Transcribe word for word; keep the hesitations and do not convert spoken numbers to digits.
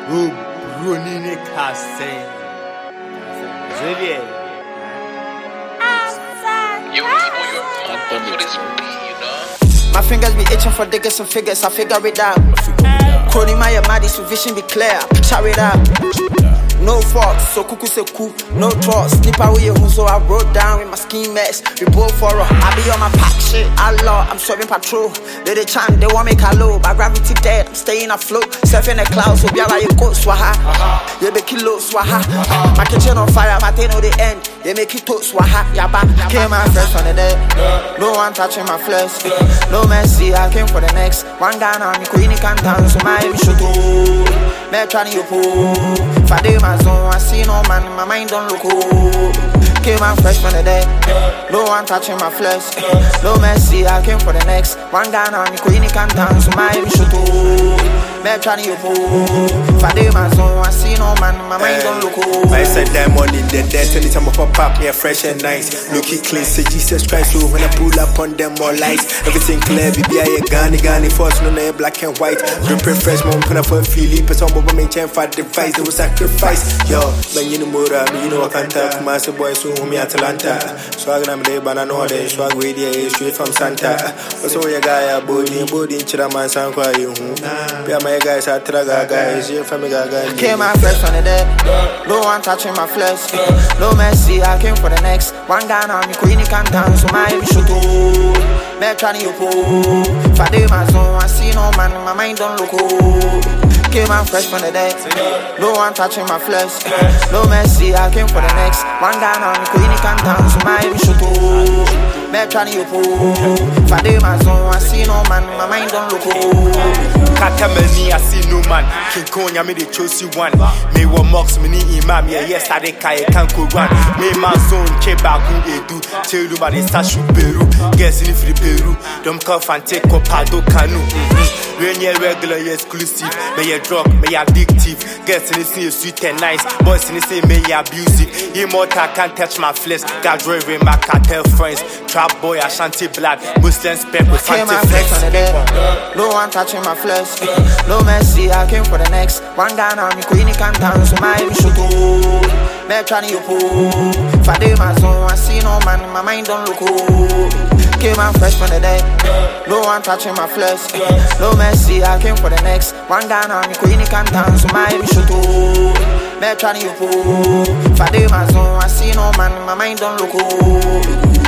Oh, Brunine Casse. Xavier. Yo, people, you're pumped for this beat, you know? My fingers be itching for digger some figures, I figure it out. Cody my Amadi, so vision be clear, picture it out. No faults, so cuckoo say cool, no trust. Sleep away your so I wrote down with my scheme mess. We both for a, I be on my pack shit. Allah, I'm serving patrol. They they chant, they want me low. By gravity dead, I'm staying afloat. Surfing the clouds, so be like you go swaha. You be kilo swaha. My kitchen on fire, but they know the end. They make it to swaha. Yaba, came out fresh from the dead. No one touching my flesh. No mercy, I came for the next. One guy on me, queen can't dance, so my should do. Me trying to pull. Fade my zone, I see no man, my mind don't look cool. Came out fresh from the dead. No one touching my flesh. No mercy, I came for the next. One guy on me, queen can't dance, so my should do. Me trying to pull. Fade my zone, I see no man, my mind don't look cool. I said diamond in the desk, anytime I pop up, yeah, fresh and nice. Look it clean, say Jesus Christ, so when I pull up on them more lights. Everything clear, baby, I ain't gani gani force, no name black and white. Dripping fresh, mom, put up for Philip, some of me chain for device, they will sacrifice. Yo, when you know more, you know I can't talk, master boy, so me Atlanta. Swag I'm there, but I know they swag with you, straight from Santa. Also, your guy, a body, body, chiraman, sanqua, you. Yeah, my guys are traga guys, you from me, guy. Came out fresh from the dead. No one touching my flesh. No mercy, I came for the next. One guy on me, queen can't dance, so my should do. Me trying to pull. Fade my zone, I see no man, my mind don't look cool. Came out fresh from the dead. No one touching my flesh. No mercy, I came for the next. One guy on me, queen can't dance, so my should do. Me trying to pull. Fade my zone, I see no man, my mind don't look cool. Katamani, I see no man. King Kong, I made the chosen one. Me wa mox, me ni imam, yeah, yes, I de kaya can't go run. Me my zone, Cheba, who edu. Tell you about the Sashu Peru. Guess in free Peru. Don't come and take up Pado Canoe. When you're regular, you're exclusive. May you drug, may you addictive. Guess in the scene, sweet and nice. Boys in the scene, may you abusive. Immortal can't touch my flesh. God driving my cartel friends. Trap boy, Ashanti blood. Muslim spec with fancy flex. No one touching my flesh. No mercy, I came for the next. One guy on me, queen can't dance, so my should do. Me trying to pull. Fade my zone, I see no man, my mind don't look cool. Came out fresh from the dead. No one touching my flesh. No mercy, I came for the next. One guy on me, queen can't dance, so my should do. Me trying to pull. Fade my zone, I see no man, my mind don't look cool.